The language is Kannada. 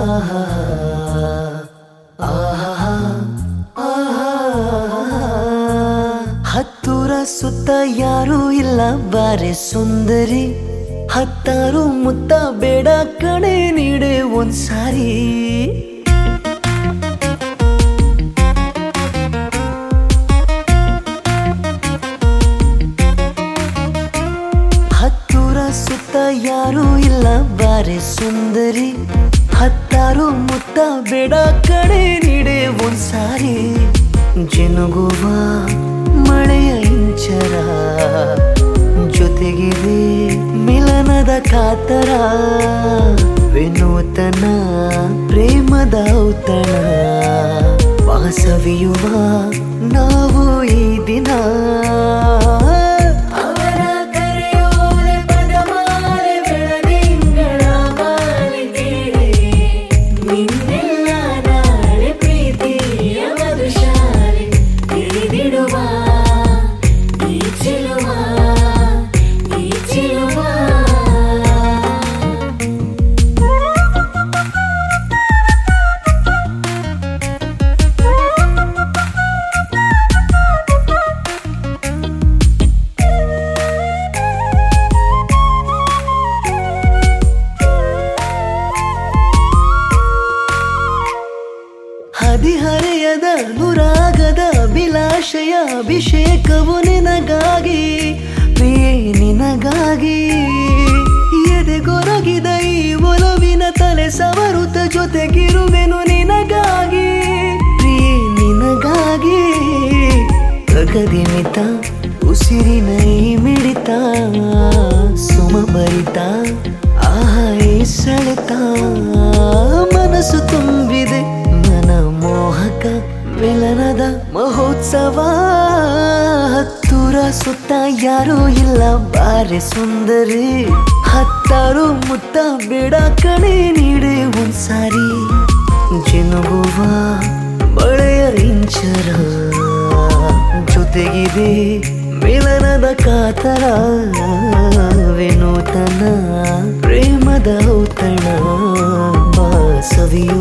ಹತ್ತೂರ ಸುತ್ತ ಯಾರೂ ಇಲ್ಲ ಬಾರೆ ಸುಂದರಿ, ಹತ್ತಾರು ಮುತ್ತ ಬೇಡ ಕಡೆ ನೀಡೆ ಒಂದ್ಸಾರಿ. ಹತ್ತೂರ ಸುತ್ತ ಯಾರೂ ಇಲ್ಲ ಬಾರೆ ಸುಂದರಿ, ಹತ್ತಾರು ಮುತ್ತ ಬೇಡ ಕಡೆ ನೀಡೆ ಒಂದ್ಸಾರಿ. ಜಿನುಗುವ ಮಳೆಯ ಇಂಚರ ಜೊತೆಗಿದೆ ಮಿಲನದ ಕಾತರ, ವಿನೂತನ ಪ್ರೇಮದ ಔತಣ ವಾಸವಿಯುವ ನಾವು ಈ ದಿನ. ಹದಿಹರೆಯದ ಅನುರಾಗದ ಅಭಿಲಾಷೆಯ ಅಭಿಷೇಕವು ನಿನಗಾಗಿ ಪ್ರಿಯೇ ನಿನಗಾಗಿ. ಎದೆಗೊರಗಿದ ಈ ಒಲವಿನ ತಲೆ ಸವರುತ್ತ ಜೊತೆಗಿರುವೆನು ನಿನಗಾಗಿ ಪ್ರಿಯೇ ನಿನಗಾಗಿ. ಪ್ರಗತಿಮಿತ ಉಸಿರಿನ ಈ ಮಿಡಿತ ಸುಮಭರಿತ ಆಹಾ ಈ ಸೆಳೆತ, ಮನಸ್ಸು ತುಂಬಿದೆ ಮೋಹಕ ಮಿಲನದ ಮಹೋತ್ಸವ. ಹತ್ತೂರ ಸುತ್ತ ಯಾರೂ ಇಲ್ಲ ಬಾರೆ ಸುಂದರಿ, ಹತ್ತಾರು ಮುತ್ತ ಬೇಡ ಕಡೆ ನೀಡೆ ಒಂದ್ಸಾರಿ. ಜಿನುಗುವ ಮಳೆಯ ಇಂಚರ ಜೊತೆಗಿದೆ ಮಿಲನದ ಕಾತರ, ವಿನೂತನ ಪ್ರೇಮದ ಔತಣ ವಾಸವಿಯು